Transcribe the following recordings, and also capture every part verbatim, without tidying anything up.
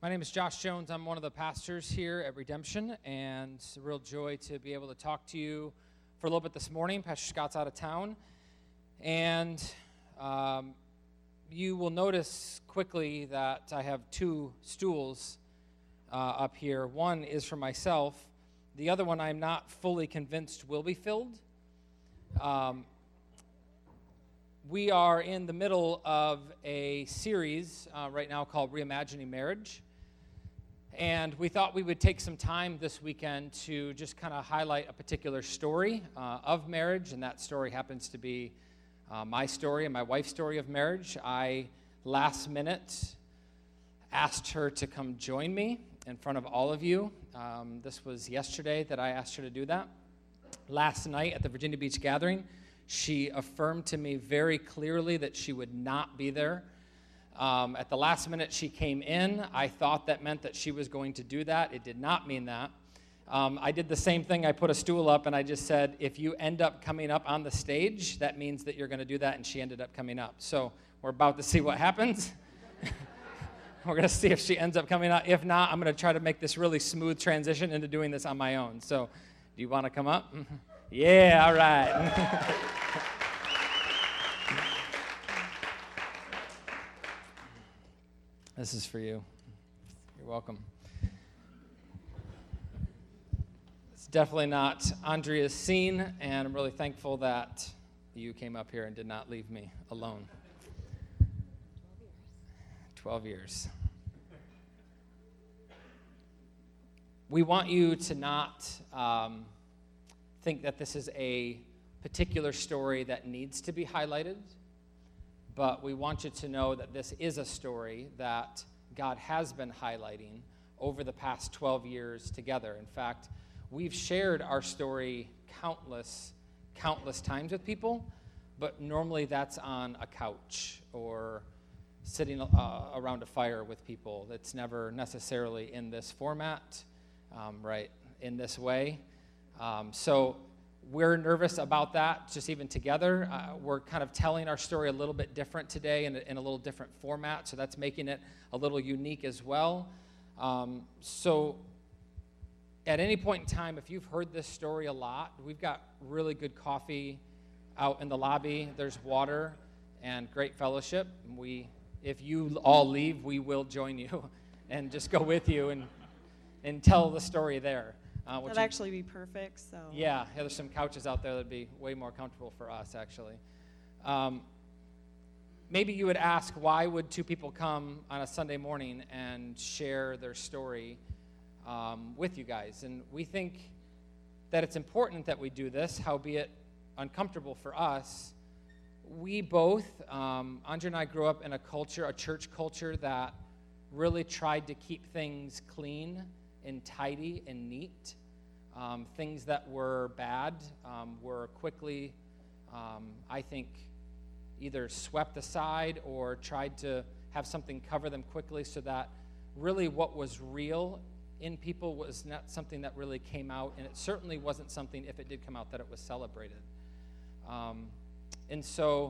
My name is Josh Jones. I'm one of the pastors here at Redemption, and it's a real joy to be able to talk to you for a little bit this morning. Pastor Scott's out of town, and um, you will notice quickly that I have two stools uh, up here. One is for myself. The other one I'm not fully convinced will be filled. Um, we are in the middle of a series uh, right now called Reimagining Marriage. And we thought we would take some time this weekend to just kind of highlight a particular story uh, of marriage, and that story happens to be uh, my story and my wife's story of marriage. I, last minute, asked her to come join me in front of all of you. Um, this was yesterday that I asked her to do that. Last night at the Virginia Beach gathering, she affirmed to me very clearly that she would not be there. Um, at the last minute she came in. I thought that meant that she was going to do that. It did not mean that. Um, I did the same thing. I put a stool up and I just said, if you end up coming up on the stage, that means that you're going to do that, and she ended up coming up. So we're about to see what happens. We're going to see if she ends up coming up. If not, I'm going to try to make this really smooth transition into doing this on my own. So do you want to come up? Yeah, all right. This is for you. You're welcome. It's definitely not Andrea's scene, and I'm really thankful that you came up here and did not leave me alone. Twelve years. We want you to not um, think that this is a particular story that needs to be highlighted. But we want you to know that this is a story that God has been highlighting over the past twelve years together. In fact, we've shared our story countless, countless times with people, but normally that's on a couch or sitting uh, around a fire with people. It's never necessarily in this format, um, right, in this way. Um, so we're nervous about that, just even together. Uh, we're kind of telling our story a little bit different today in a, in a little different format, so that's making it a little unique as well. Um, so at any point in time, if you've heard this story a lot, we've got really good coffee out in the lobby. There's water and great fellowship. We, if you all leave, we will join you and just go with you and and tell the story there. Uh, That'd actually be perfect. So yeah, yeah, there's some couches out there that'd be way more comfortable for us, actually. Um, maybe you would ask, why would two people come on a Sunday morning and share their story um, with you guys? And we think that it's important that we do this, howbeit uncomfortable for us. We both, um, Andrea and I grew up in a culture, a church culture that really tried to keep things clean and tidy and neat. Um, things that were bad um, were quickly, um, I think, either swept aside or tried to have something cover them quickly, so that really what was real in people was not something that really came out, and it certainly wasn't something, if it did come out, that it was celebrated. Um, and so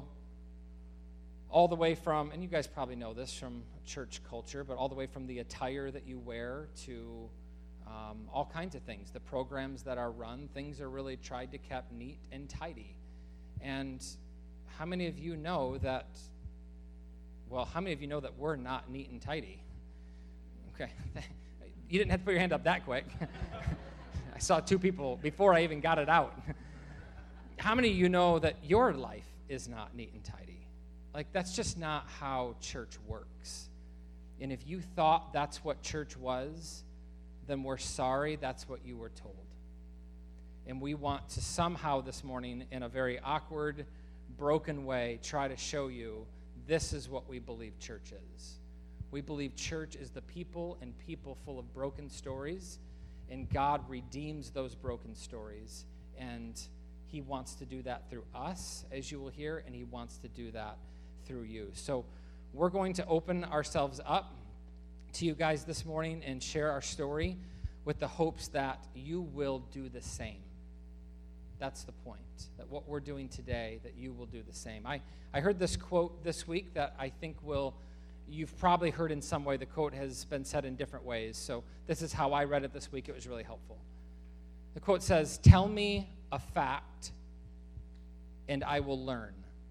all the way from, and you guys probably know this from church culture, but all the way from the attire that you wear to Um, all kinds of things. The programs that are run, things are really tried to keep neat and tidy. And how many of you know that, well, how many of you know that we're not neat and tidy? Okay. You didn't have to put your hand up that quick. I saw two people before I even got it out. How many of you know that your life is not neat and tidy? Like, that's just not how church works. And if you thought that's what church was, then we're sorry that's what you were told. And we want to somehow this morning, in a very awkward, broken way, try to show you this is what we believe church is. We believe church is the people, and people full of broken stories, and God redeems those broken stories, and he wants to do that through us, as you will hear, and he wants to do that through you. So we're going to open ourselves up to you guys this morning and share our story with the hopes that you will do the same. That's the point, that what we're doing today, that you will do the same. I, I heard this quote this week that I think will you've probably heard in some way the quote has been said in different ways. So this is how I read it this week. It was really helpful. The quote says, "Tell me a fact, and I will learn.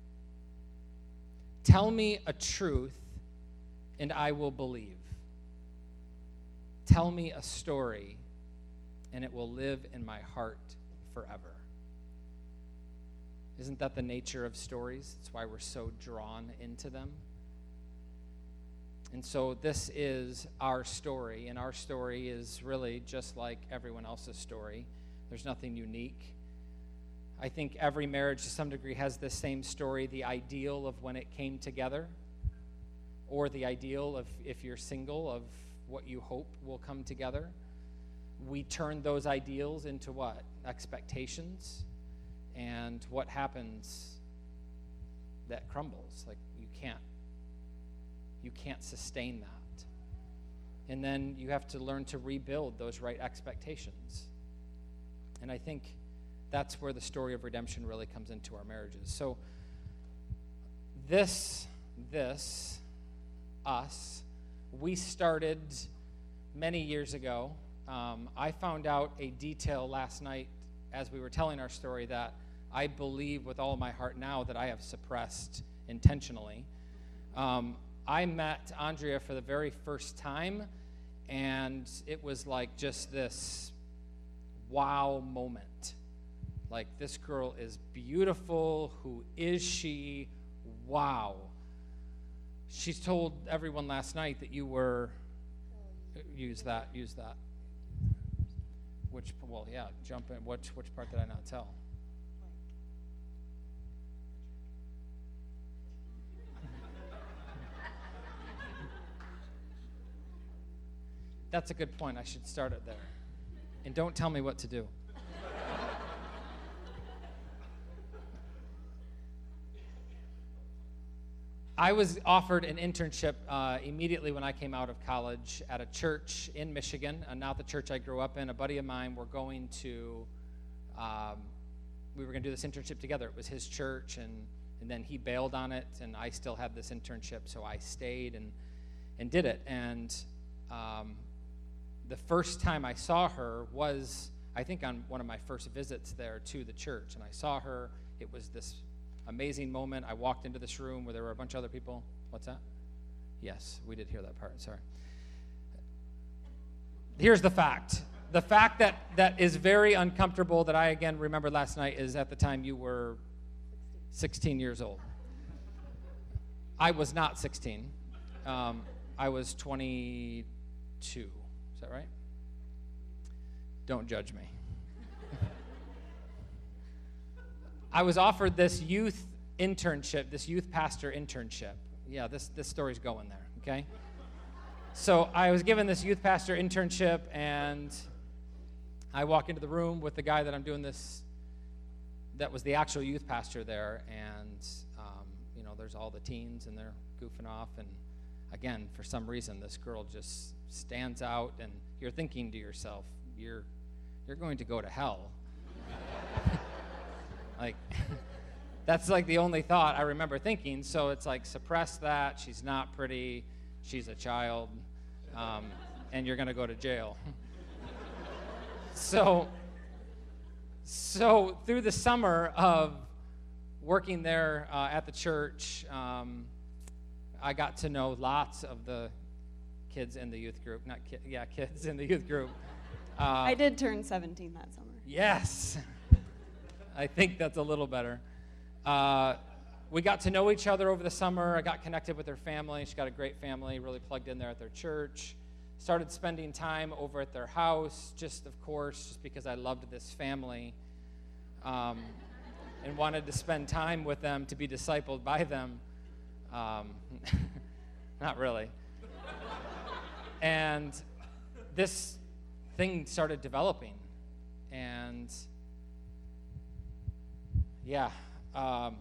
Tell me a truth, and I will believe. Tell me a story, and it will live in my heart forever." Isn't that the nature of stories? It's why we're so drawn into them. And so this is our story, and our story is really just like everyone else's story. There's nothing unique. I think every marriage to some degree has the same story, the ideal of when it came together, or the ideal of, if you're single, of what you hope will come together. We turn those ideals into what? Expectations. And what happens? That crumbles. Like you can't you can't sustain that. And then you have to learn to rebuild those right expectations. And I think that's where the story of redemption really comes into our marriages. So this this us we started many years ago. Um, I found out a detail last night as we were telling our story that I believe with all my heart now that I have suppressed intentionally. Um, I met Andrea for the very first time, and it was like just this wow moment. Like, this girl is beautiful. Who is she? Wow. She told everyone last night that you were, use that, use that. Which, well, yeah, jump in. Which, which part did I not tell? That's a good point. I should start it there. And don't tell me what to do. I was offered an internship uh, immediately when I came out of college at a church in Michigan, and not the church I grew up in. A buddy of mine were going to, um, we were going to do this internship together. It was his church, and, and then he bailed on it, and I still had this internship, so I stayed and, and did it. And um, the first time I saw her was, I think, on one of my first visits there to the church, and I saw her. It was this amazing moment. I walked into this room where there were a bunch of other people. What's that? Yes, we did hear that part. Sorry. Here's the fact. The fact that, that is very uncomfortable that I, again, remember last night is at the time you were sixteen years old. I was not sixteen. Um, I was twenty-two. Is that right? Don't judge me. I was offered this youth internship, this youth pastor internship. Yeah, this, this story's going there, okay? So I was given this youth pastor internship, and I walk into the room with the guy that I'm doing this, that was the actual youth pastor there, and, um, you know, there's all the teens, and they're goofing off, and again, for some reason, this girl just stands out, and you're thinking to yourself, you're, you're going to go to hell. Like, that's like the only thought I remember thinking. So it's like, suppress that. She's not pretty. She's a child. Um, and you're going to go to jail. so, so through the summer of working there uh, at the church, um, I got to know lots of the kids in the youth group. Not ki- yeah, kids in the youth group. Uh, I did turn seventeen that summer. Yes. I think that's a little better. Uh, we got to know each other over the summer. I got connected with her family. She got a great family, really plugged in there at their church. Started spending time over at their house, just, of course, just because I loved this family um, and wanted to spend time with them, to be discipled by them. Um, not really. And this thing started developing. And yeah, um,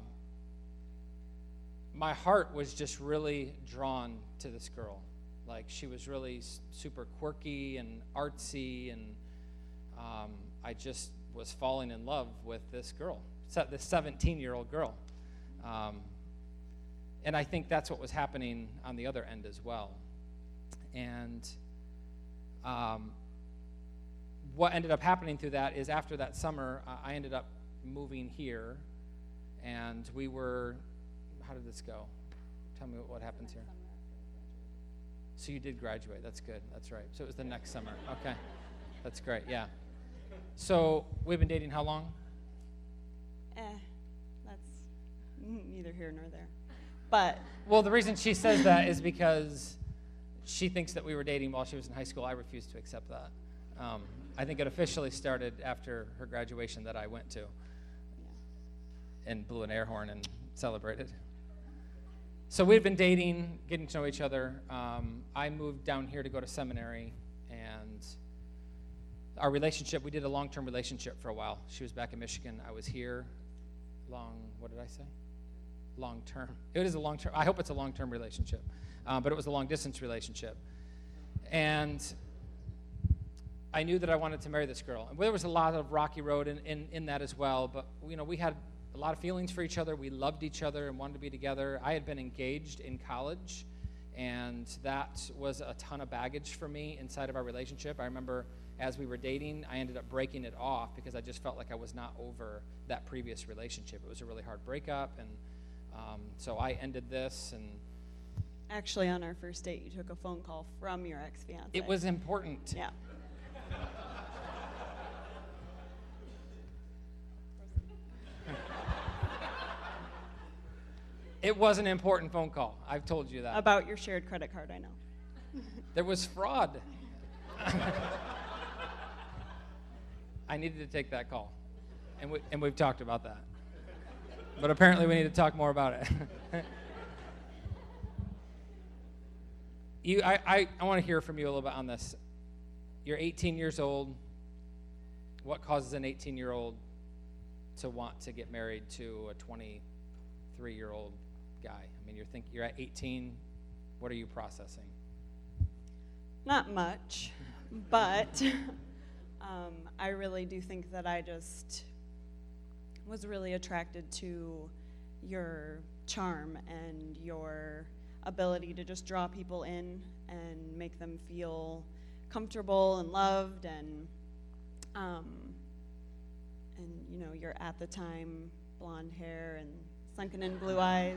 my heart was just really drawn to this girl. Like, she was really s- super quirky and artsy, and um, I just was falling in love with this girl, se- this seventeen-year-old girl. Um, And I think that's what was happening on the other end as well. And um, what ended up happening through that is after that summer, uh, I ended up moving here, and we were, how did this go? Tell me what, what happens here. So you did graduate. That's good. That's right. So it was the next summer. Okay. That's great. Yeah. So we've been dating how long? Eh, that's neither here nor there. But well, the reason she says that is because she thinks that we were dating while she was in high school. I refuse to accept that. Um, I think it officially started after her graduation that I went to, yeah. and blew an air horn and celebrated. So we'd been dating, getting to know each other. Um, I moved down here to go to seminary, and our relationship, we did a long-term relationship for a while. She was back in Michigan. I was here. Long, what did I say? Long-term. It is a long-term. I hope it's a long-term relationship, um, but it was a long-distance relationship. And I knew that I wanted to marry this girl. And there was a lot of rocky road in, in, in that as well, but you know, we had a lot of feelings for each other. We loved each other and wanted to be together. I had been engaged in college, and that was a ton of baggage for me inside of our relationship. I remember as we were dating, I ended up breaking it off because I just felt like I was not over that previous relationship. It was a really hard breakup, and um, so I ended this. And actually, on our first date, you took a phone call from your ex-fiance. It was important. Yeah. It was an important phone call. I've told you that. About your shared credit card, I know. There was fraud. I needed to take that call, and, we, and we've talked about that. But apparently we need to talk more about it. you, I, I, I want to hear from you a little bit on this. You're eighteen years old. What causes an eighteen-year-old to want to get married to a twenty-three-year-old guy? I mean, you're think you're at eighteen. What are you processing? Not much, but um, I really do think that I just was really attracted to your charm and your ability to just draw people in and make them feel comfortable and loved, and um, and you know, your at the time blonde hair and sunken in blue eyes.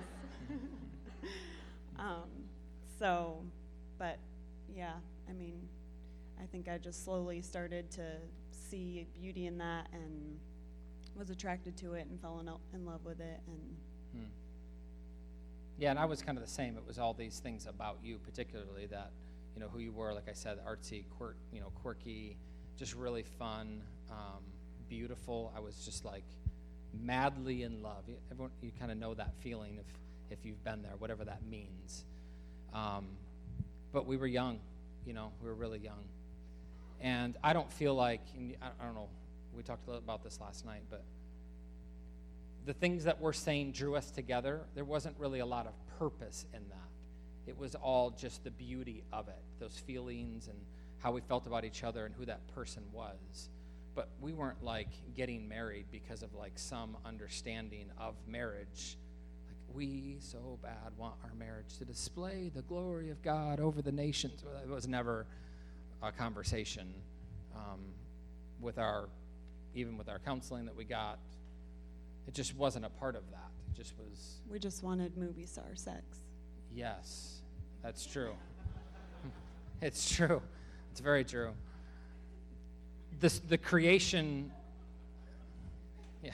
um, so, but yeah, I mean, I think I just slowly started to see beauty in that and was attracted to it and fell in, in love with it. And hmm. Yeah, and I was kind of the same. It was all these things about you, particularly that, you know, who you were, like I said, artsy, quirk, you know, quirky, just really fun, um, beautiful. I was just like madly in love. You, everyone, you kind of know that feeling if if you've been there, whatever that means. Um, but we were young, you know, we were really young. And I don't feel like, I don't know, we talked a little about this last night, but the things that we're saying drew us together. There wasn't really a lot of purpose in that. It was all just the beauty of it, those feelings and how we felt about each other and who that person was. But we weren't like getting married because of like some understanding of marriage. Like, we so bad want our marriage to display the glory of God over the nations. It was never a conversation um, with our, even with our counseling that we got. It just wasn't a part of that. It just was. We just wanted movie star sex. Yes, that's true. It's true. It's very true. This, the creation, yeah.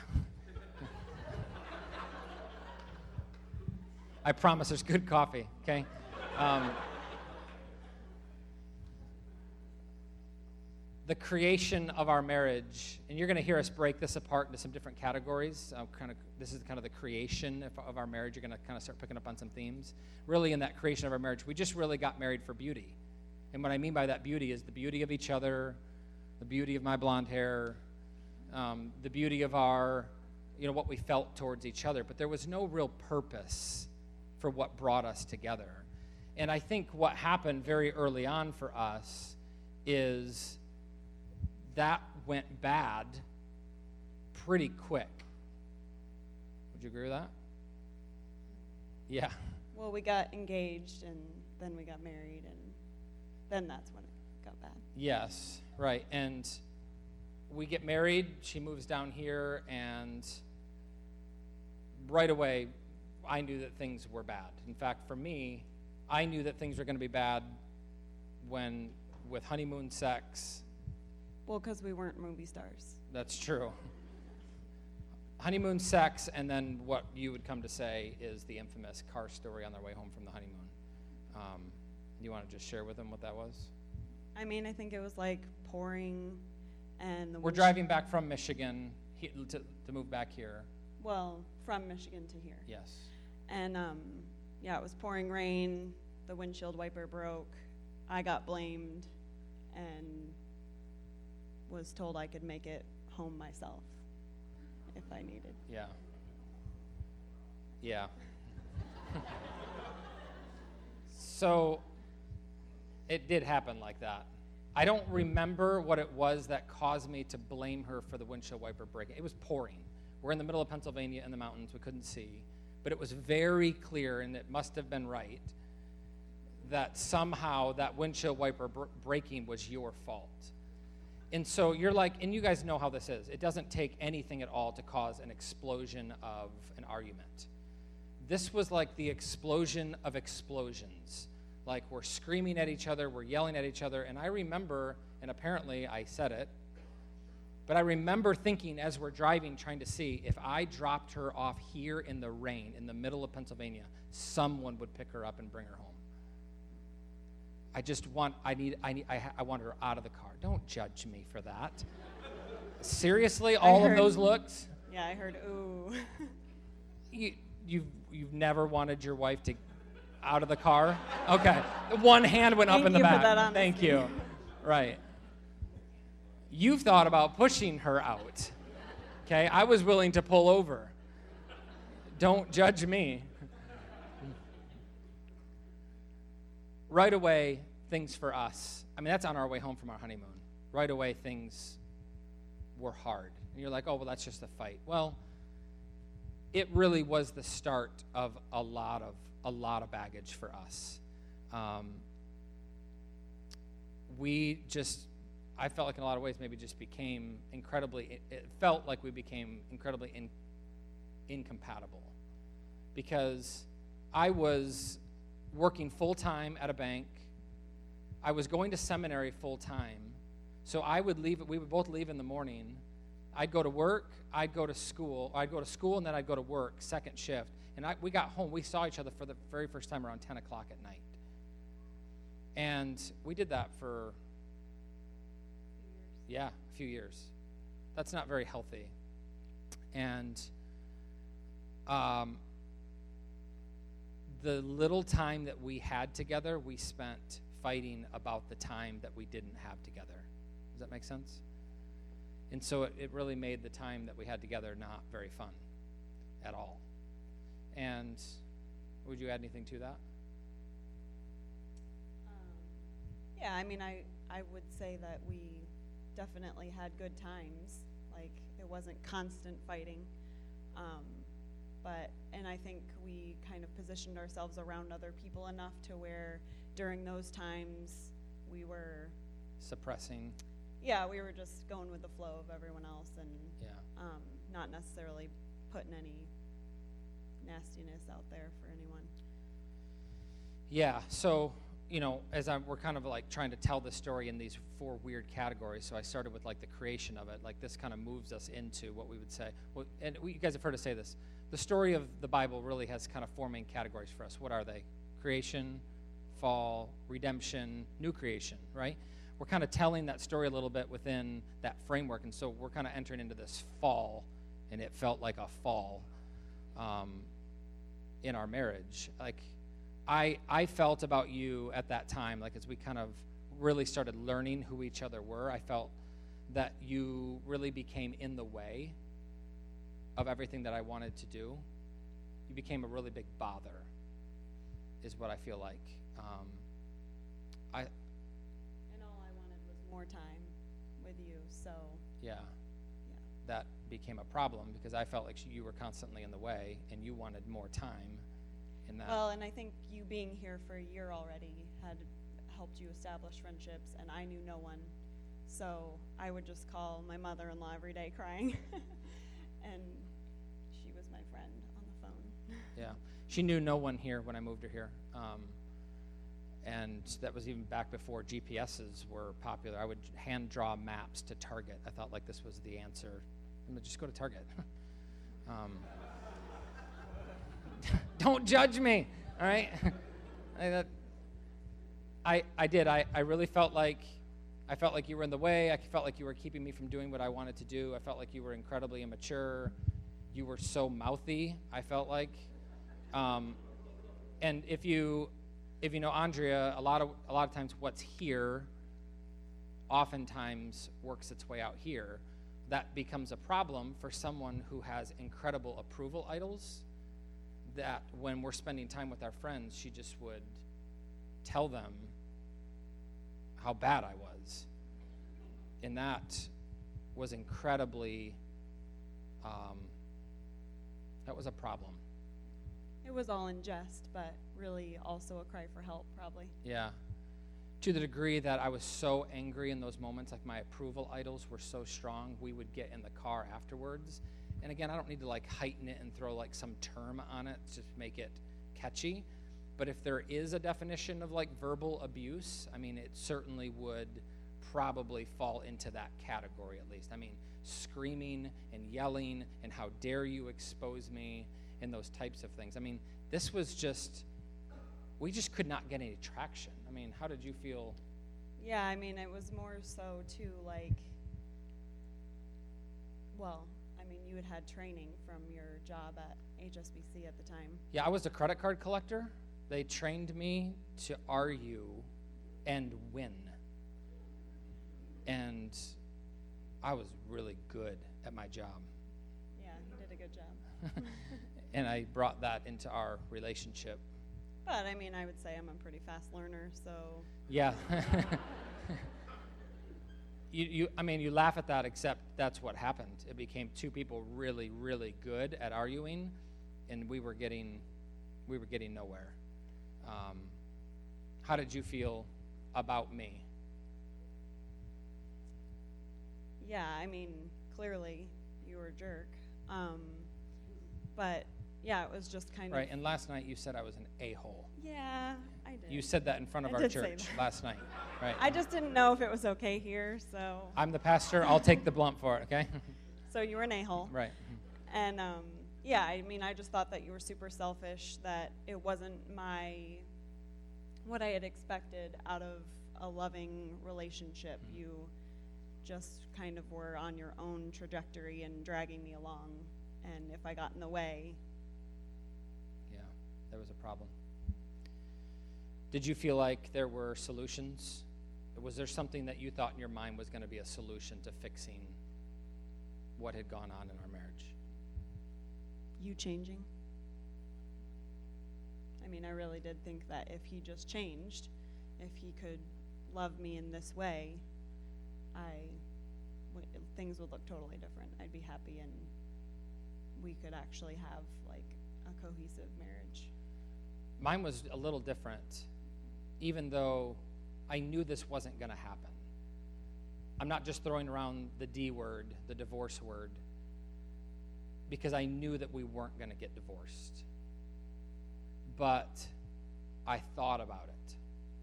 I promise there's good coffee, okay? Um, the creation of our marriage, and you're going to hear us break this apart into some different categories. Uh, kind of, this is kind of the creation of, of our marriage. You're going to kind of start picking up on some themes. Really, in that creation of our marriage, we just really got married for beauty. And what I mean by that beauty is the beauty of each other, the beauty of my blonde hair, um, the beauty of our, you know, what we felt towards each other. But there was no real purpose for what brought us together. And I think what happened very early on for us is that went bad pretty quick. Would you agree with that? Yeah. Well, we got engaged, and then we got married, and then that's when it got bad. Yes, right. And we get married, she moves down here, and right away, I knew that things were bad. In fact, for me, I knew that things were going to be bad when, with honeymoon sex. Well, because we weren't movie stars. That's true. Honeymoon sex, and then what you would come to say is the infamous car story on their way home from the honeymoon. Um, you want to just share with them what that was? I mean, I think it was like pouring, and the We're wind- driving back from Michigan he, to, to move back here. Well, from Michigan to here. Yes. And um, yeah, it was pouring rain. The windshield wiper broke. I got blamed, and was told I could make it home myself if I needed. Yeah. Yeah. So it did happen like that. I don't remember what it was that caused me to blame her for the windshield wiper breaking. It was pouring. We're in the middle of Pennsylvania in the mountains. We couldn't see. But it was very clear, and it must have been right, that somehow that windshield wiper br- breaking was your fault. And so you're like, and you guys know how this is. It doesn't take anything at all to cause an explosion of an argument. This was like the explosion of explosions. Like we're screaming at each other, we're yelling at each other. And I remember, and apparently I said it, but I remember thinking as we're driving, trying to see if I dropped her off here in the rain, in the middle of Pennsylvania, someone would pick her up and bring her home. I just want, I need, I need, I, ha- I want her out of the car. Don't judge me for that. Seriously, all heard- of those looks? Yeah, I heard, ooh. You, you've, you've never wanted your wife to out of the car? Okay. One hand went up Thank in the you for back. that honesty. Thank you. Right. You've thought about pushing her out. Okay? I was willing to pull over. Don't judge me. Right away, things for us. I mean, that's on our way home from our honeymoon. Right away, things were hard. And you're like, oh, well, that's just a fight. Well, it really was the start of a lot of a lot of baggage for us. Um, we just, I felt like in a lot of ways maybe just became incredibly, it, it felt like we became incredibly in, incompatible because I was working full-time at a bank. I was going to seminary full-time. So I would leave, we would both leave in the morning. I'd go to work, I'd go to school, I'd go to school and then I'd go to work, second shift. And I, we got home, we saw each other for the very first time around ten o'clock at night. And we did that for, yeah, a few years. That's not very healthy. And um, the little time that we had together, we spent fighting about the time that we didn't have together. Does that make sense? And so it, it really made the time that we had together not very fun at all. And would you add anything to that? Um, yeah, I mean, I, I would say that we definitely had good times. Like, it wasn't constant fighting. Um, but, and I think we kind of positioned ourselves around other people enough to where during those times we were Suppressing. Yeah, we were just going with the flow of everyone else and Yeah. um, not necessarily putting any nastiness out there for anyone. Yeah, so, you know, as I'm, we're kind of like trying to tell the story in these four weird categories, so I started with like the creation of it. Like this kind of moves us into what we would say. Well, and we, you guys have heard us say this. The story of the Bible really has kind of four main categories for us. What are they? Creation, fall, redemption, new creation, right? We're kind of telling that story a little bit within that framework, and so we're kind of entering into this fall, and it felt like a fall um, in our marriage. Like, I I felt about you at that time, like as we kind of really started learning who each other were, I felt that you really became in the way of everything that I wanted to do. You became a really big bother, is what I feel like. Um, I And all I wanted was more time with you, so yeah, yeah. that became a problem because I felt like you were constantly in the way, and you wanted more time, in that. Well, and I think you being here for a year already had helped you establish friendships, and I knew no one. So I would just call my mother-in-law every day crying, and she was my friend on the phone. Yeah. She knew no one here when I moved her here. Um, and that was even back before G P S's were popular. I would hand draw maps to Target. I thought like this was the answer. I'm gonna just go to Target. um, don't judge me, all right? I, that, I, I did. I, I really felt like I felt like you were in the way. I felt like you were keeping me from doing what I wanted to do. I felt like you were incredibly immature. You were so mouthy, I felt like. Um, and if you if you know Andrea, a lot of a lot of times what's here oftentimes works its way out here. That becomes a problem for someone who has incredible approval idols, that when we're spending time with our friends, she just would tell them how bad I was. And that was incredibly, um, that was a problem. It was all in jest, but really also a cry for help, probably. Yeah. To the degree that I was so angry in those moments, like my approval idols were so strong, we would get in the car afterwards. And again, I don't need to like heighten it and throw like some term on it to make it catchy. But if there is a definition of like verbal abuse, I mean, it certainly would probably fall into that category at least. I mean, screaming and yelling and how dare you expose me and those types of things. I mean, this was just, we just could not get any traction. I mean, how did you feel? Yeah, I mean, it was more so too like, well, I mean, you had had training from your job at H S B C at the time. Yeah, I was a credit card collector. They trained me to argue and win. And I was really good at my job. Yeah, you did a good job. And I brought that into our relationship. But, I mean, I would say I'm a pretty fast learner, so... Yeah. you, you, I mean, you laugh at that, except that's what happened. It became two people really, really good at arguing, and we were getting, we were getting nowhere. Um, how did you feel about me? Yeah, I mean, clearly you were a jerk. Um, but, yeah, it was just kind Right, of... and last night you said I was an a-hole. Yeah, I did. You said that in front of I our did say church that. last night, right? I just didn't know if it was okay here, so... I'm the pastor. I'll take the blunt for it, okay? So you were an a-hole. Right. And, um, yeah, I mean, I just thought that you were super selfish, that it wasn't my... what I had expected out of a loving relationship. Mm-hmm. You just kind of were on your own trajectory and dragging me along. And if I got in the way... Yeah, there was a problem. Did you feel like there were solutions? Was there something that you thought in your mind was going to be a solution to fixing what had gone on in our marriage? You changing? I mean, I really did think that if he just changed, if he could love me in this way, I, w- things would look totally different. I'd be happy and we could actually have like a cohesive marriage. Mine was a little different, even though I knew this wasn't going to happen. I'm not just throwing around the D word, the divorce word, because I knew that we weren't going to get divorced. But I thought about it.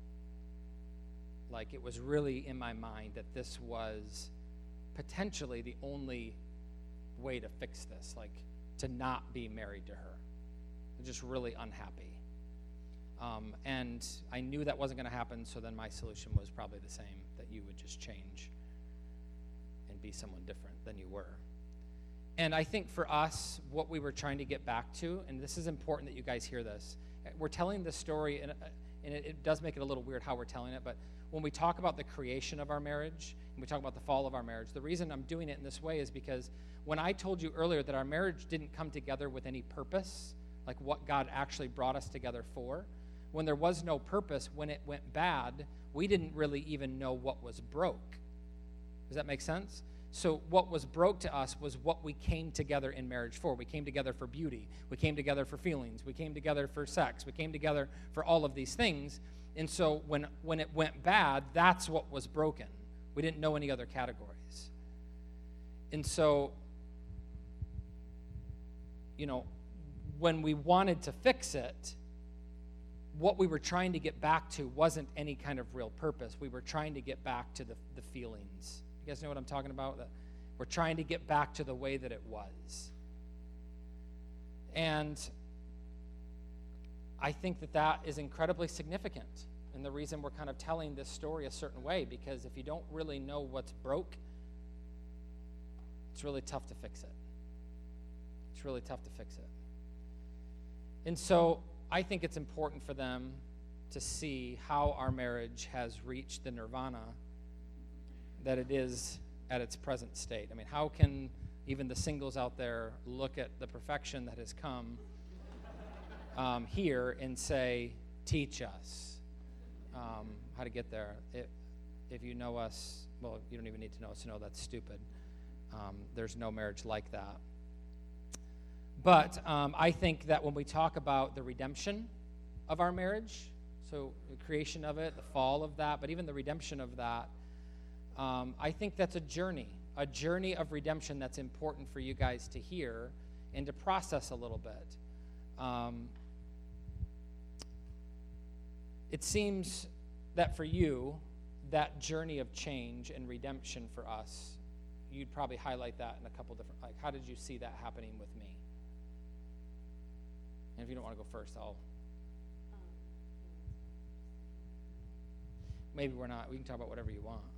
Like it was really in my mind that this was potentially the only way to fix this, like to not be married to her. I'm just really unhappy. Um, and I knew that wasn't going to happen, so then my solution was probably the same, that you would just change and be someone different than you were. And I think for us, what we were trying to get back to, and this is important that you guys hear this, we're telling this story, and, and it, it does make it a little weird how we're telling it, but when we talk about the creation of our marriage, and we talk about the fall of our marriage, the reason I'm doing it in this way is because when I told you earlier that our marriage didn't come together with any purpose, like what God actually brought us together for, when there was no purpose, when it went bad, we didn't really even know what was broke. Does that make sense? So what was broke to us was what we came together in marriage for. We came together for beauty. We came together for feelings. We came together for sex. We came together for all of these things. And so when, when it went bad, that's what was broken. We didn't know any other categories. And so, you know, when we wanted to fix it, what we were trying to get back to wasn't any kind of real purpose. We were trying to get back to the, the feelings. You guys know what I'm talking about? That we're trying to get back to the way that it was. And I think that that is incredibly significant. And the reason we're kind of telling this story a certain way, because if you don't really know what's broke, it's really tough to fix it. It's really tough to fix it. And so I think it's important for them to see how our marriage has reached the nirvana that it is at its present state. I mean, how can even the singles out there look at the perfection that has come um, here and say, teach us um, how to get there? It, if you know us, well, you don't even need to know us to know that's stupid. Um, there's no marriage like that. But um, I think that when we talk about the redemption of our marriage, so the creation of it, the fall of that, but even the redemption of that, um, I think that's a journey, a journey of redemption that's important for you guys to hear and to process a little bit. Um, it seems that for you, that journey of change and redemption for us, you'd probably highlight that in a couple different, like, how did you see that happening with me? And if you don't want to go first, I'll. Maybe we're not. We can talk about whatever you want.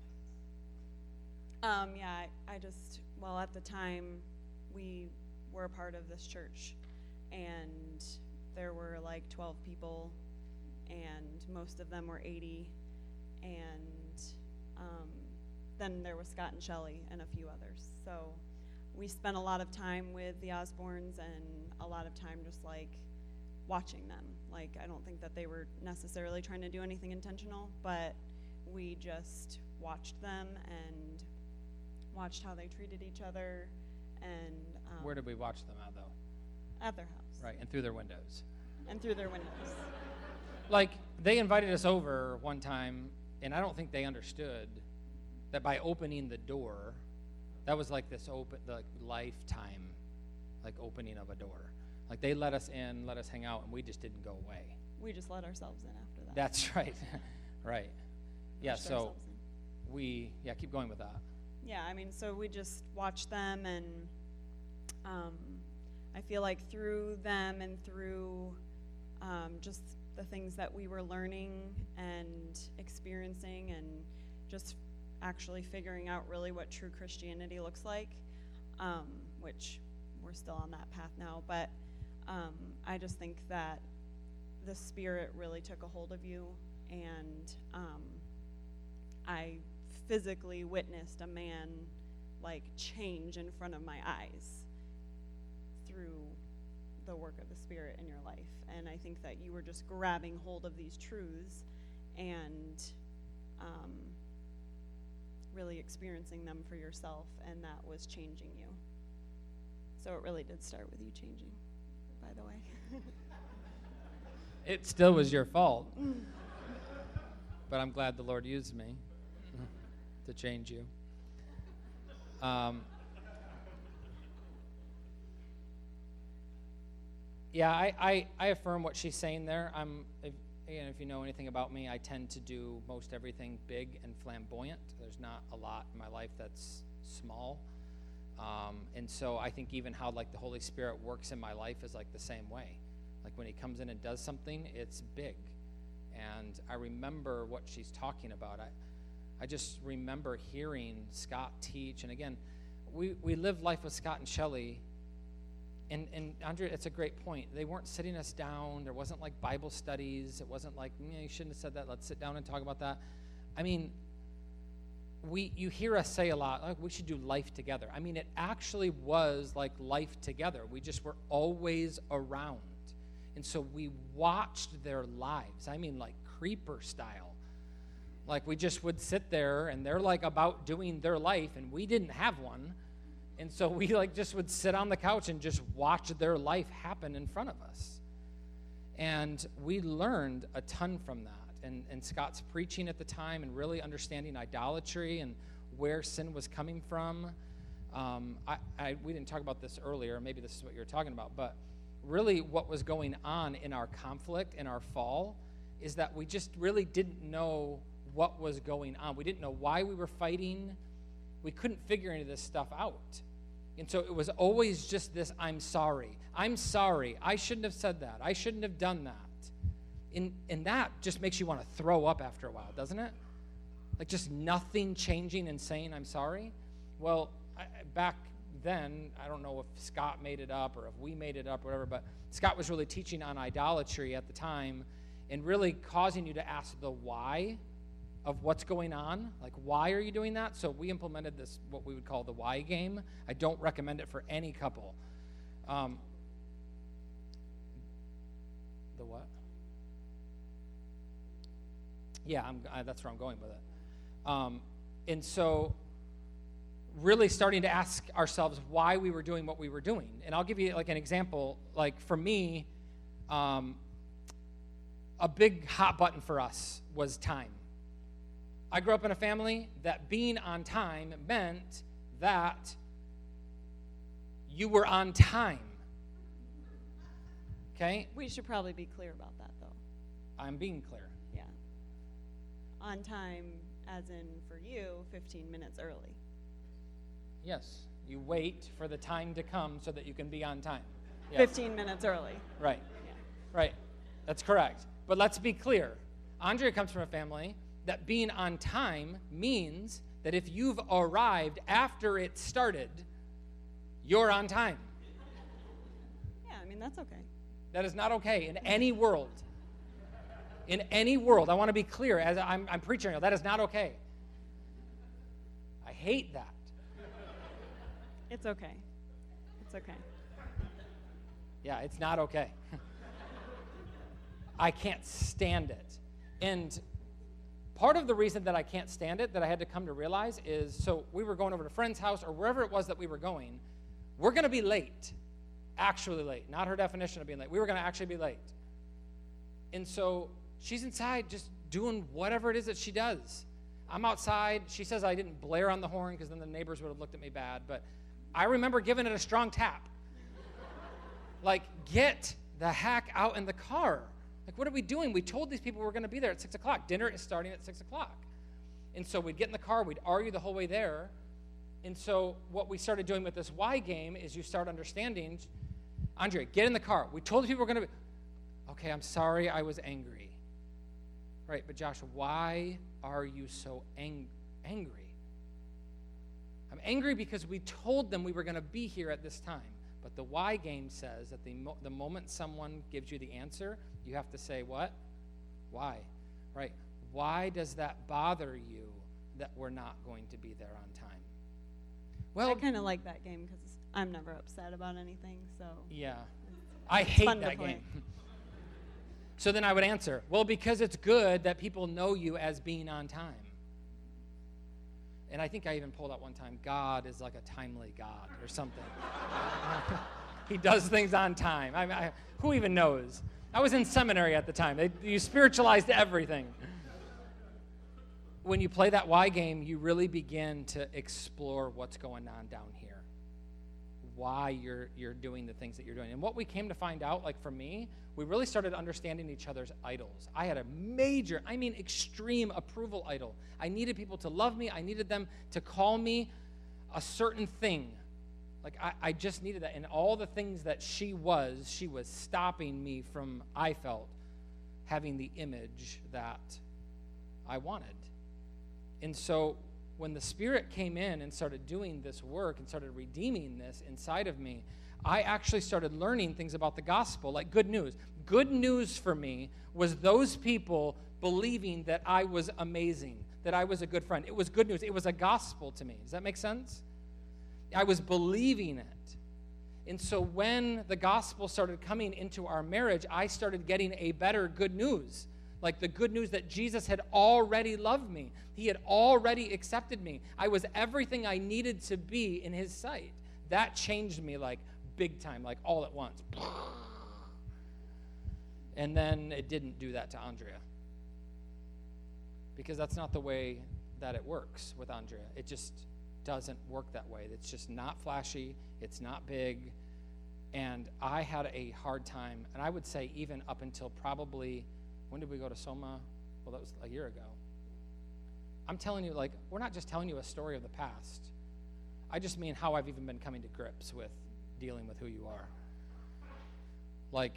Um, yeah, I, I just, well, at the time, we were a part of this church, and there were like twelve people, and most of them were eighty, and um, then there was Scott and Shelley and a few others. So we spent a lot of time with the Osbornes and a lot of time just like watching them. Like, I don't think that they were necessarily trying to do anything intentional, but we just watched them and watched how they treated each other. And um, where did we watch them at, though? At their house. Right, and through their windows. And through their windows. Like, they invited us over one time, and I don't think they understood that by opening the door, that was like this open, like lifetime, like opening of a door. Like, they let us in, let us hang out, and we just didn't go away. We just let ourselves in after that. That's right. Right. Yeah, Pushed so ourselves in. we, yeah, keep going with that. Yeah, I mean, so we just watched them, and um, I feel like through them and through um, just the things that we were learning and experiencing and just actually figuring out really what true Christianity looks like, um, which we're still on that path now, but um, I just think that the Spirit really took a hold of you, and um, I physically witnessed a man like change in front of my eyes through the work of the Spirit in your life. And I think that you were just grabbing hold of these truths and um, really experiencing them for yourself, and that was changing you. So it really did start with you changing, by the way. It still was your fault. But I'm glad the Lord used me to change you. Um, yeah, I, I, I affirm what she's saying there. I'm, if, again, if you know anything about me, I tend to do most everything big and flamboyant. There's not a lot in my life that's small. Um, and so I think even how like the Holy Spirit works in my life is like the same way. Like when he comes in and does something, it's big. And I remember what she's talking about. I, I just remember hearing Scott teach. And again, we, we lived life with Scott and Shelley. And, and Andrea, it's a great point. They weren't sitting us down. There wasn't like Bible studies. It wasn't like, mm, you shouldn't have said that. Let's sit down and talk about that. I mean, we you hear us say a lot, like, we should do life together. I mean, it actually was like life together. We just were always around. And so we watched their lives. I mean, like creeper style. Like, we just would sit there, and they're, like, about doing their life, and we didn't have one. And so we, like, just would sit on the couch and just watch their life happen in front of us. And we learned a ton from that. And, and Scott's preaching at the time and really understanding idolatry and where sin was coming from. Um, I, I, we didn't talk about this earlier. Maybe this is what you were talking about. But really what was going on in our conflict, in our fall, is that we just really didn't know what was going on. We didn't know why we were fighting. We couldn't figure any of this stuff out. And so it was always just this, I'm sorry. I'm sorry. I shouldn't have said that. I shouldn't have done that. And, and that just makes you want to throw up after a while, doesn't it? Like just nothing changing and saying I'm sorry. Well, I, back then, I don't know if Scott made it up or if we made it up or whatever, but Scott was really teaching on idolatry at the time and really causing you to ask the why of what's going on. Like, why are you doing that? So we implemented this, what we would call the why game. I don't recommend it for any couple. Um, the what? Yeah, I'm, I, that's where I'm going with it. Um, and so really starting to ask ourselves why we were doing what we were doing. And I'll give you like an example. Like for me, um, a big hot button for us was time. I grew up in a family that being on time meant that you were on time. Okay? We should probably be clear about that, though. I'm being clear. Yeah. On time, as in for you, fifteen minutes early. Yes. You wait for the time to come so that you can be on time. Yes. fifteen minutes early. Right. Yeah. Right. That's correct. But let's be clear. Andrea comes from a family that being on time means that if you've arrived after it started, you're on time. Yeah, I mean, that's okay. That is not okay in any world. In any world. I want to be clear as I'm, I'm preaching right now. That is not okay. I hate that. It's okay. It's okay. Yeah, it's not okay. I can't stand it. And part of the reason that I can't stand it, that I had to come to realize is, so we were going over to a friend's house or wherever it was that we were going, we're going to be late. Actually late. Not her definition of being late. We were going to actually be late. And so she's inside just doing whatever it is that she does. I'm outside. She says I didn't blare on the horn because then the neighbors would have looked at me bad. But I remember giving it a strong tap. Like, get the heck out in the car. Like, what are we doing? We told these people we're going to be there at six o'clock. Dinner is starting at six o'clock. And so we'd get in the car. We'd argue the whole way there. And so what we started doing with this why game is you start understanding, Andre, get in the car. We told the people we're going to be, okay, I'm sorry I was angry. Right, but Josh, why are you so ang- angry? I'm angry because we told them we were going to be here at this time. But the why game says that the mo- the moment someone gives you the answer, you have to say what? Why? Right? Why does that bother you that we're not going to be there on time? Well, I kind of like that game because I'm never upset about anything. So yeah, I hate fun to that play. game. So then I would answer, well, because it's good that people know you as being on time. And I think I even pulled out one time, God is like a timely God or something. He does things on time. I, I, who even knows? I was in seminary at the time. They, you spiritualized everything. When you play that why game, you really begin to explore what's going on down here. Why you're you're doing the things that you're doing. And what we came to find out, like for me, we really started understanding each other's idols. I had a major, I mean extreme approval idol. I needed people to love me. I needed them to call me a certain thing. Like I, I just needed that. And all the things that she was, she was stopping me from, I felt, having the image that I wanted. And so when the Spirit came in and started doing this work and started redeeming this inside of me, I actually started learning things about the gospel, like good news. Good news for me was those people believing that I was amazing, that I was a good friend. It was good news. It was a gospel to me. Does that make sense? I was believing it. And so when the gospel started coming into our marriage, I started getting a better good news. Like the good news that Jesus had already loved me. He had already accepted me. I was everything I needed to be in his sight. That changed me like big time, like all at once. And then it didn't do that to Andrea. Because that's not the way that it works with Andrea. It just doesn't work that way. It's just not flashy. It's not big. And I had a hard time, and I would say even up until probably, when did we go to Soma? Well, that was a year ago. I'm telling you, like, we're not just telling you a story of the past. I just mean how I've even been coming to grips with dealing with who you are. Like,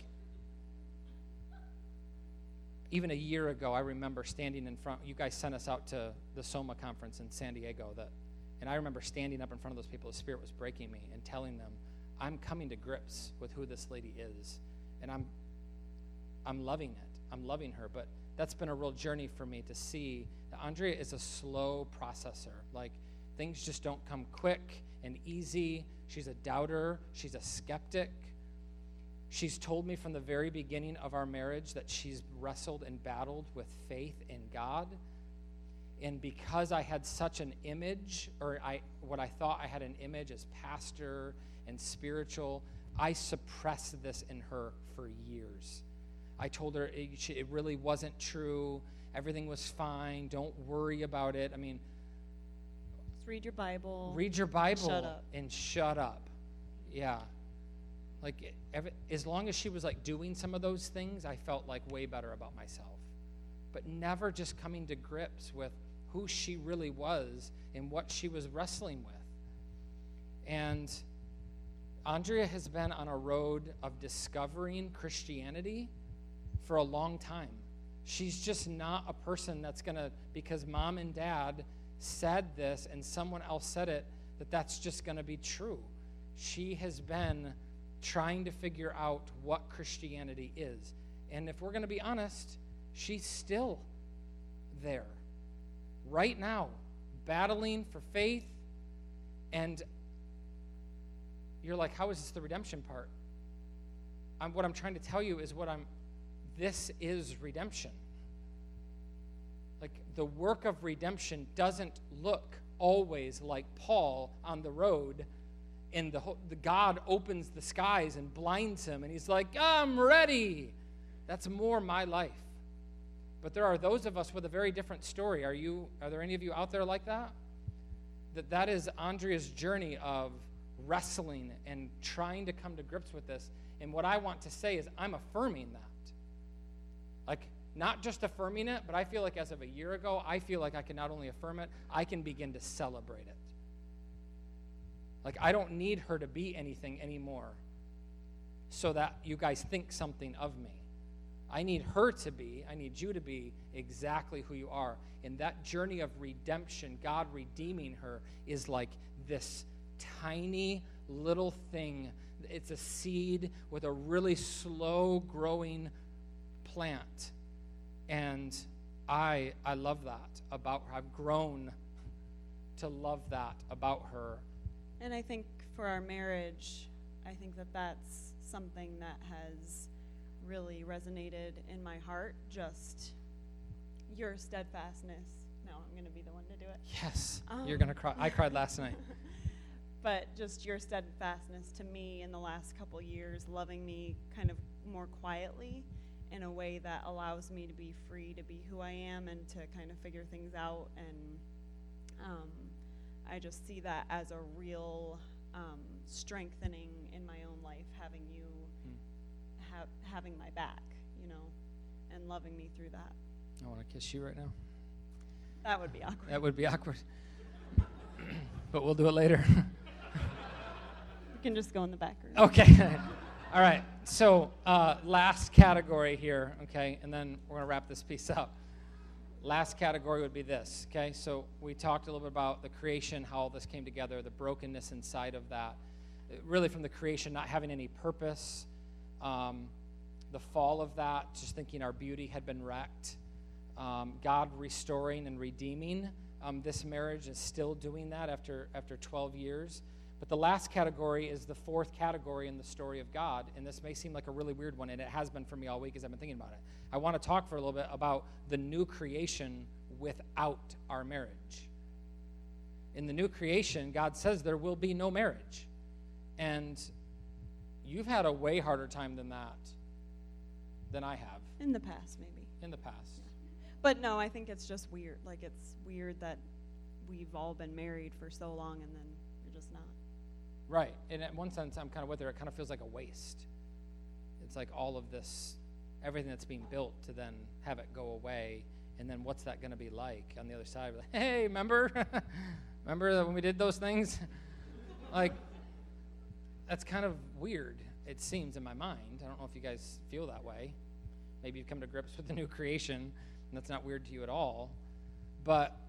even a year ago, I remember standing in front, you guys sent us out to the Soma conference in San Diego, that, and I remember standing up in front of those people, the Spirit was breaking me, and telling them, I'm coming to grips with who this lady is, and I'm I'm loving it. I'm loving her, but that's been a real journey for me to see that Andrea is a slow processor. Like, things just don't come quick and easy. She's a doubter. She's a skeptic. She's told me from the very beginning of our marriage that she's wrestled and battled with faith in God. And because I had such an image, or I what I thought I had an image as pastor and spiritual, I suppressed this in her for years. I told her it, it really wasn't true. Everything was fine. Don't worry about it. I mean, just read your Bible. Read your Bible shut up. and shut up. Yeah. Like, every, as long as she was, like, doing some of those things, I felt, like, way better about myself. But never just coming to grips with who she really was and what she was wrestling with. And Andrea has been on a road of discovering Christianity for a long time. She's just not a person that's going to, because mom and dad said this and someone else said it, that that's just going to be true. She has been trying to figure out what Christianity is. And if we're going to be honest, she's still there. Right now, battling for faith. And you're like, how is this the redemption part? I'm, what I'm trying to tell you is what I'm, this is redemption. Like, the work of redemption doesn't look always like Paul on the road, and the, the God opens the skies and blinds him, and he's like, I'm ready. That's more my life. But there are those of us with a very different story. Are you? Are there any of you out there like that? That that is Andrea's journey of wrestling and trying to come to grips with this. And what I want to say is I'm affirming that. Like, not just affirming it, but I feel like as of a year ago, I feel like I can not only affirm it, I can begin to celebrate it. Like, I don't need her to be anything anymore so that you guys think something of me. I need her to be, I need you to be exactly who you are. And that journey of redemption, God redeeming her, is like this tiny little thing. It's a seed with a really slow growing plant. And I I love that about her. I've grown to love that about her. And I think for our marriage, I think that that's something that has really resonated in my heart, just your steadfastness. No, I'm going to be the one to do it. Yes, Um, you're going to cry. I cried last night. But just your steadfastness to me in the last couple years, loving me kind of more quietly in a way that allows me to be free to be who I am and to kind of figure things out. And um, I just see that as a real um, strengthening in my own life, having you ha- having my back, you know, and loving me through that. I want to kiss you right now. That would be awkward. That would be awkward. But we'll do it later. You can just go in the back room. Okay. All right. So uh, last category here, okay, and then we're going to wrap this piece up. Last category would be this, okay? So we talked a little bit about the creation, how all this came together, the brokenness inside of that. Really from the creation not having any purpose, um, the fall of that, just thinking our beauty had been wrecked, um, God restoring and redeeming. Um, this marriage is still doing that after after twelve years. But the last category is the fourth category in the story of God, and this may seem like a really weird one, and it has been for me all week as I've been thinking about it. I want to talk for a little bit about the new creation without our marriage. In the new creation, God says there will be no marriage. And you've had a way harder time than that than I have. In the past, maybe. In the past. Yeah. But no, I think it's just weird. Like, it's weird that we've all been married for so long and then you're just not. Right. And in one sense, I'm kind of with her. It kind of feels like a waste. It's like all of this, everything that's being built to then have it go away. And then what's that going to be like on the other side? Like, hey, remember? remember that when we did those things? Like, that's kind of weird, it seems, in my mind. I don't know if you guys feel that way. Maybe you've come to grips with the new creation, and that's not weird to you at all. But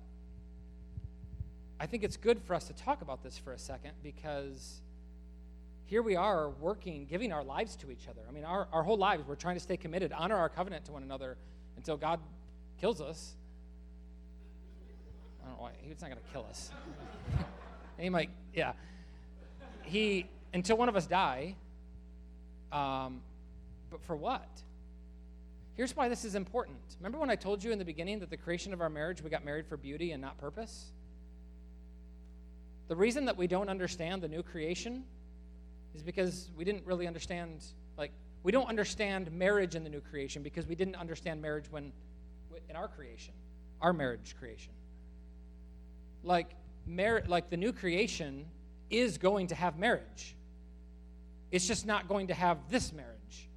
I think it's good for us to talk about this for a second, because here we are working, giving our lives to each other. I mean, our, our whole lives, we're trying to stay committed, honor our covenant to one another until God kills us. I don't know why. He's not going to kill us. He might, yeah. He, until one of us die, um, but for what? Here's why this is important. Remember when I told you in the beginning that the creation of our marriage, we got married for beauty and not purpose? The reason that we don't understand the new creation is because we didn't really understand, like, we don't understand marriage in the new creation because we didn't understand marriage when, in our creation, our marriage creation. Like, mar- like the new creation is going to have marriage. It's just not going to have this marriage.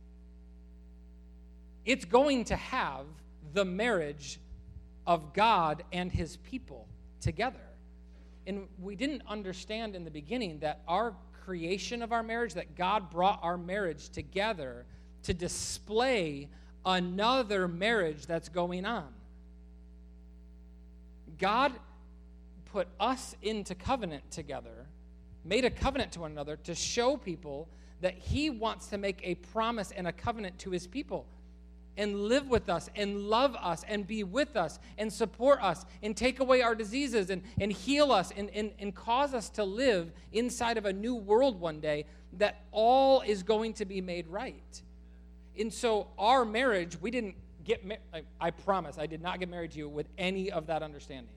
It's going to have the marriage of God and his people together. And we didn't understand in the beginning that our creation of our marriage, that God brought our marriage together to display another marriage that's going on. God put us into covenant together, made a covenant to one another to show people that he wants to make a promise and a covenant to his people and live with us and love us and be with us and support us and take away our diseases and, and heal us and, and, and cause us to live inside of a new world one day, that all is going to be made right. And so our marriage, we didn't get married. I, I promise, I did not get married to you with any of that understanding.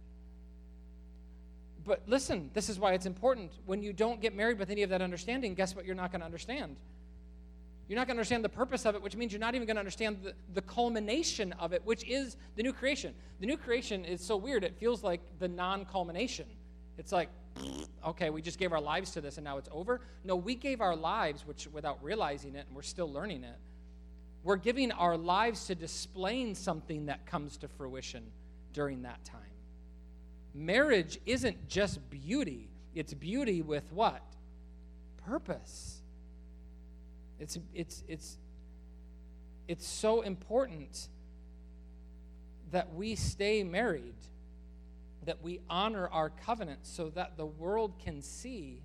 But listen, this is why it's important. When you don't get married with any of that understanding, guess what you're not going to understand? You're not going to understand the purpose of it, which means you're not even going to understand the, the culmination of it, which is the new creation. The new creation is so weird, it feels like the non-culmination. It's like, okay, we just gave our lives to this and now it's over. No, we gave our lives, which without realizing it, and we're still learning it, we're giving our lives to displaying something that comes to fruition during that time. Marriage isn't just beauty. It's beauty with what? Purpose. It's it's it's it's so important that we stay married, that we honor our covenant so that the world can see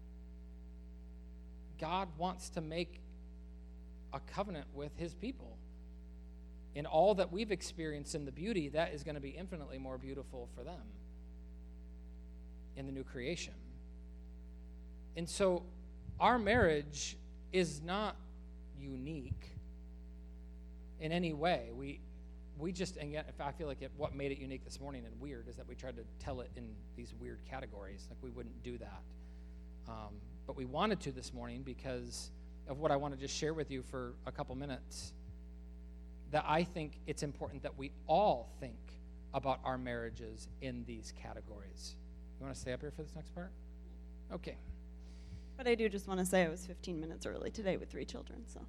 God wants to make a covenant with his people. In all that we've experienced in the beauty, that is going to be infinitely more beautiful for them in the new creation. And so our marriage is not unique in any way. We we just, and yet if I feel like it, what made it unique this morning and weird is that we tried to tell it in these weird categories. Like we wouldn't do that. Um, but we wanted to this morning because of what I want to just share with you for a couple minutes, that I think it's important that we all think about our marriages in these categories. You want to stay up here for this next part? Okay. But I do just want to say I was fifteen minutes early today with three children, so.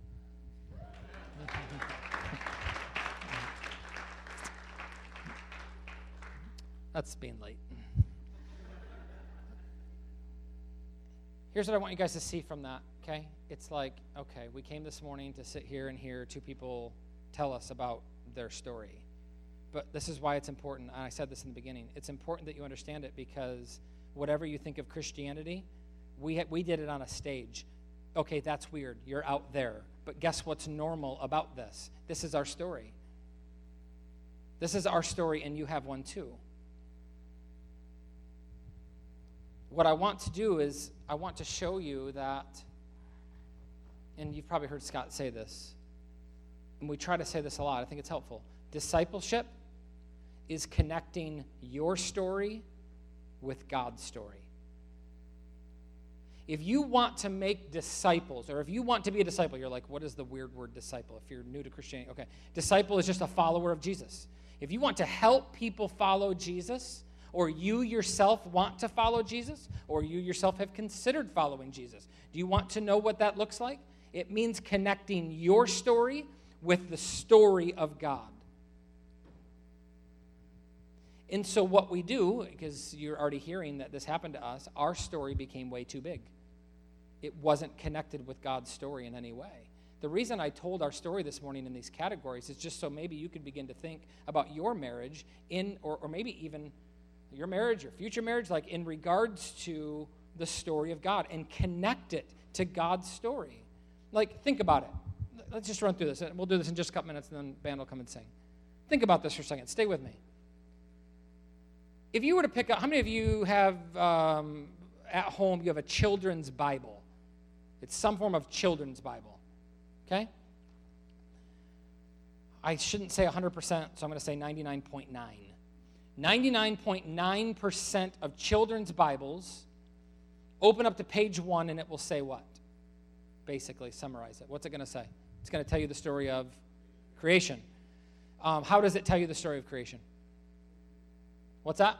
That's being late. Here's what I want you guys to see from that, okay? It's like, okay, we came this morning to sit here and hear two people tell us about their story. But this is why it's important, and I said this in the beginning. It's important that you understand it because whatever you think of Christianity, we ha- we did it on a stage. Okay, that's weird. You're out there. But guess what's normal about this? This is our story. This is our story, and you have one too. what I want to do is I want to show you that, and you've probably heard Scott say this, and we try to say this a lot. I think it's helpful. Discipleship is connecting your story with God's story. If you want to make disciples, or if you want to be a disciple, you're like, what is the weird word disciple? If you're new to Christianity, okay. Disciple is just a follower of Jesus. If you want to help people follow Jesus, or you yourself want to follow Jesus, or you yourself have considered following Jesus, do you want to know what that looks like? It means connecting your story with the story of God. And so what we do, because you're already hearing that this happened to us, our story became way too big. It wasn't connected with God's story in any way. The reason I told our story this morning in these categories is just so maybe you could begin to think about your marriage in, or, or maybe even your marriage or future marriage, like in regards to the story of God, and connect it to God's story. Like, think about it. Let's just run through this. We'll do this in just a couple minutes, and then band will come and sing. Think about this for a second. Stay with me. If you were to pick up, how many of you have um, at home, you have a children's Bible? It's some form of children's Bible, okay? I shouldn't say one hundred percent, so I'm going to say ninety-nine point nine. ninety-nine point nine percent of children's Bibles open up to page one, and it will say what? Basically, summarize it. What's it going to say? It's going to tell you the story of creation. Um, how does it tell you the story of creation? What's that?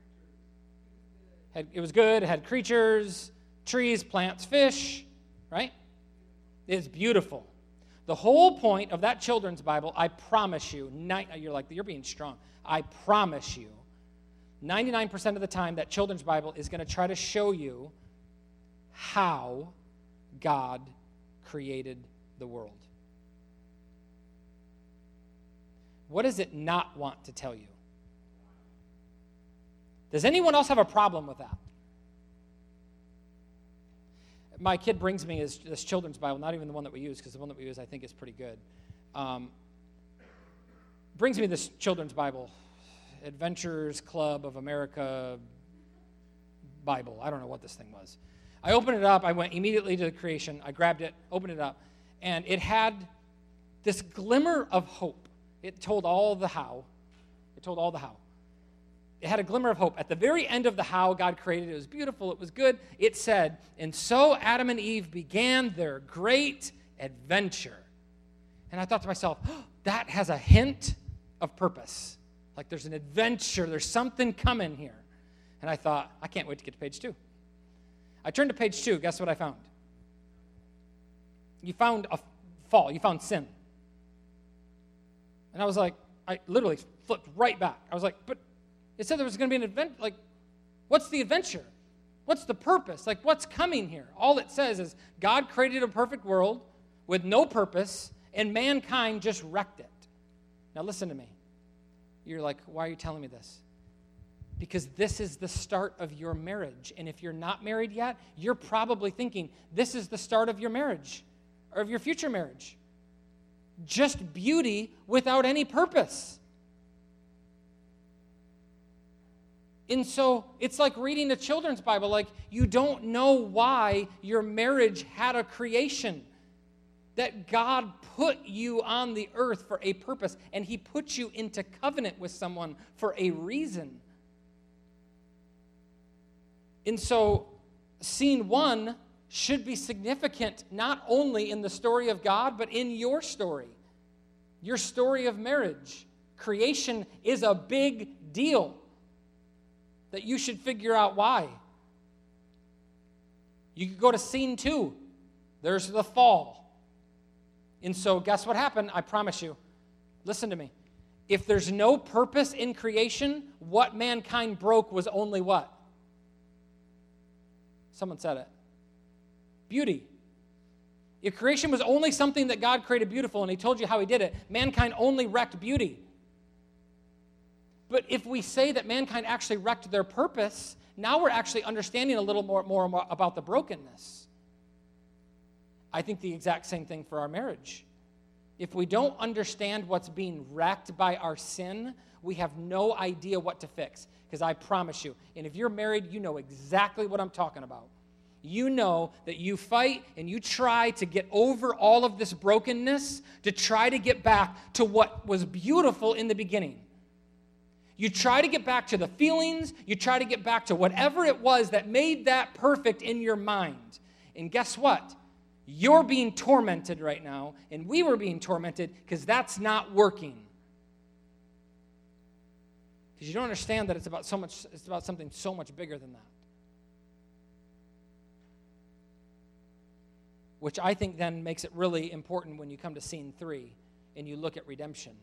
Had, it was good. It had creatures, trees, plants, fish, right? It's beautiful. The whole point of that children's Bible, I promise you, ni- you're like, you're being strong. I promise you, ninety-nine percent of the time, that children's Bible is going to try to show you how God created the world. What does it not want to tell you? Does anyone else have a problem with that? My kid brings me his, this children's Bible, not even the one that we use, because the one that we use I think is pretty good. Um, brings me this children's Bible, Adventures Club of America Bible. I don't know what this thing was. I opened it up. I went immediately to the creation. I grabbed it, opened it up, and it had this glimmer of hope. It told all the how. It told all the how. It had a glimmer of hope. At the very end of the how God created it, it was beautiful, it was good. It said, and so Adam and Eve began their great adventure. And I thought to myself, oh, that has a hint of purpose. Like there's an adventure, there's something coming here. And I thought, I can't wait to get to page two. I turned to page two, guess what I found? You found a fall, you found sin. And I was like, I literally flipped right back. I was like, but it said there was going to be an adventure. Like, what's the adventure? What's the purpose? Like, what's coming here? All it says is God created a perfect world with no purpose, and mankind just wrecked it. Now, listen to me. You're like, why are you telling me this? Because this is the start of your marriage. And if you're not married yet, you're probably thinking, this is the start of your marriage or of your future marriage. Just beauty without any purpose. And so it's like reading a children's Bible, like you don't know why your marriage had a creation. That God put you on the earth for a purpose, and he put you into covenant with someone for a reason. And so scene one should be significant not only in the story of God, but in your story, your story of marriage. Creation is a big deal that you should figure out why. You could go to scene two. There's the fall. And so guess what happened? I promise you. Listen to me. If there's no purpose in creation, what mankind broke was only what? Someone said it. Beauty. If creation was only something that God created beautiful and he told you how he did it, mankind only wrecked beauty. But if we say that mankind actually wrecked their purpose, now we're actually understanding a little more, more, more about the brokenness. I think the exact same thing for our marriage. If we don't understand what's being wrecked by our sin, we have no idea what to fix. Because I promise you, and if you're married, you know exactly what I'm talking about. You know that you fight and you try to get over all of this brokenness to try to get back to what was beautiful in the beginning. You try to get back to the feelings. You try to get back to whatever it was that made that perfect in your mind. And guess what? You're being tormented right now, and we were being tormented because that's not working. Because you don't understand that it's about so much, it's about something so much bigger than that. Which I think then makes it really important when you come to scene three and you look at redemption.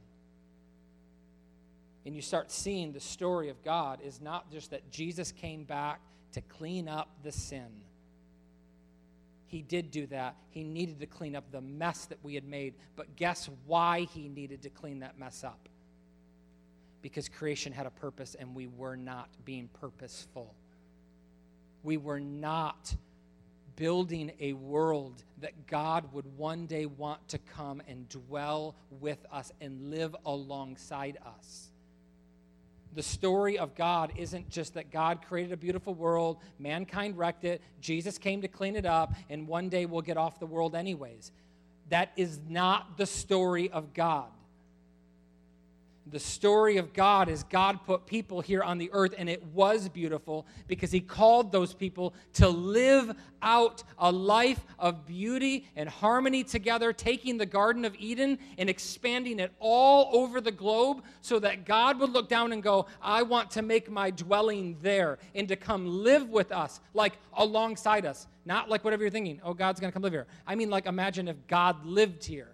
And you start seeing the story of God is not just that Jesus came back to clean up the sin. He did do that. He needed to clean up the mess that we had made. But guess why he needed to clean that mess up? Because creation had a purpose and we were not being purposeful. We were not building a world that God would one day want to come and dwell with us and live alongside us. The story of God isn't just that God created a beautiful world, mankind wrecked it, Jesus came to clean it up, and one day we'll get off the world anyways. That is not the story of God. The story of God is God put people here on the earth, and it was beautiful because he called those people to live out a life of beauty and harmony together, taking the Garden of Eden and expanding it all over the globe so that God would look down and go, I want to make my dwelling there and to come live with us, like alongside us. Not like whatever you're thinking, oh, God's going to come live here. I mean, like imagine if God lived here.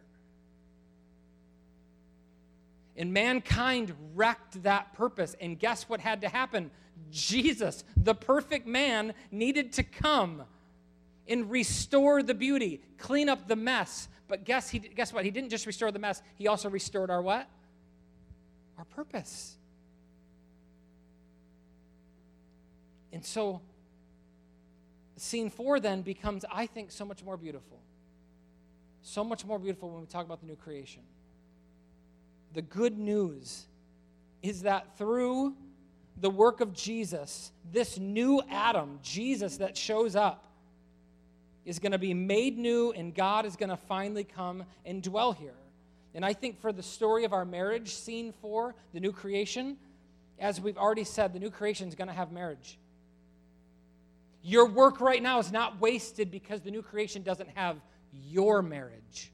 And mankind wrecked that purpose. And guess what had to happen? Jesus, the perfect man, needed to come and restore the beauty, clean up the mess. But guess, he, guess what? He didn't just restore the mess. He also restored our what? Our purpose. And so scene four then becomes, I think, so much more beautiful. So much more beautiful when we talk about the new creation. The good news is that through the work of Jesus, this new Adam, Jesus that shows up, is going to be made new, and God is going to finally come and dwell here. And I think for the story of our marriage, scene four, the new creation, as we've already said, the new creation is going to have marriage. Your work right now is not wasted because the new creation doesn't have your marriage.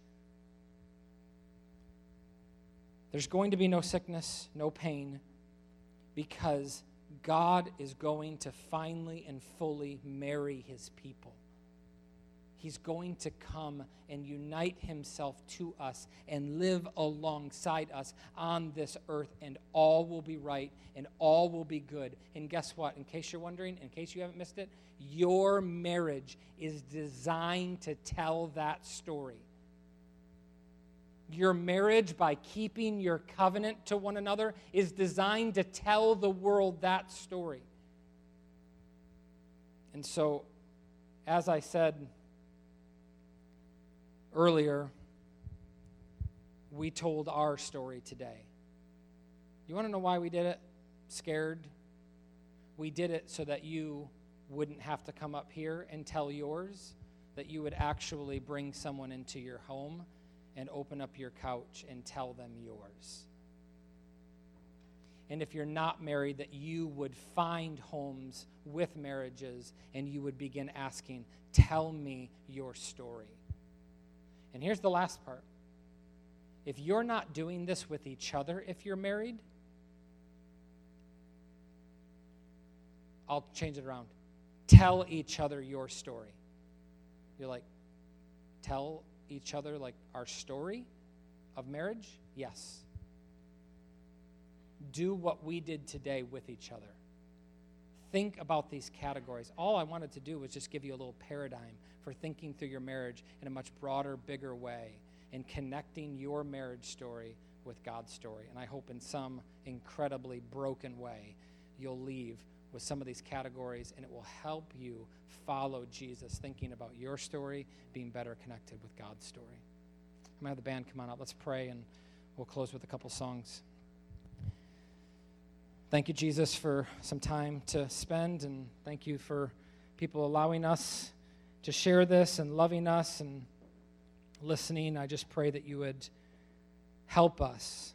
There's going to be no sickness, no pain, because God is going to finally and fully marry his people. He's going to come and unite himself to us and live alongside us on this earth, and all will be right and all will be good. And guess what? In case you're wondering, in case you haven't missed it, your marriage is designed to tell that story. Your marriage, by keeping your covenant to one another, is designed to tell the world that story. And so, as I said earlier, we told our story today. You want to know why we did it? Scared? We did it so that you wouldn't have to come up here and tell yours, that you would actually bring someone into your home and open up your couch and tell them yours. And if you're not married, that you would find homes with marriages and you would begin asking, tell me your story. And here's the last part. If you're not doing this with each other, if you're married, I'll change it around. Tell each other your story. You're like, tell each other like our story of marriage? Yes. Do what we did today with each other. Think about these categories. All I wanted to do was just give you a little paradigm for thinking through your marriage in a much broader, bigger way and connecting your marriage story with God's story. And I hope in some incredibly broken way you'll leave with some of these categories, and it will help you follow Jesus, thinking about your story, being better connected with God's story. I'm going to have the band come on up. Let's pray, and we'll close with a couple songs. Thank you, Jesus, for some time to spend, and thank you for people allowing us to share this and loving us and listening. I just pray that you would help us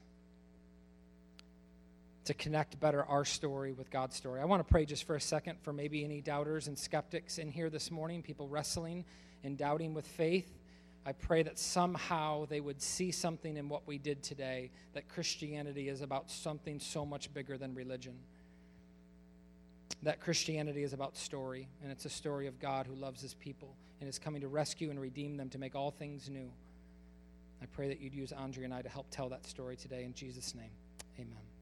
to connect better our story with God's story. I want to pray just for a second for maybe any doubters and skeptics in here this morning, people wrestling and doubting with faith. I pray that somehow they would see something in what we did today, that Christianity is about something so much bigger than religion. That Christianity is about story, and it's a story of God who loves his people and is coming to rescue and redeem them, to make all things new. I pray that you'd use Andre and I to help tell that story today. In Jesus' name, amen.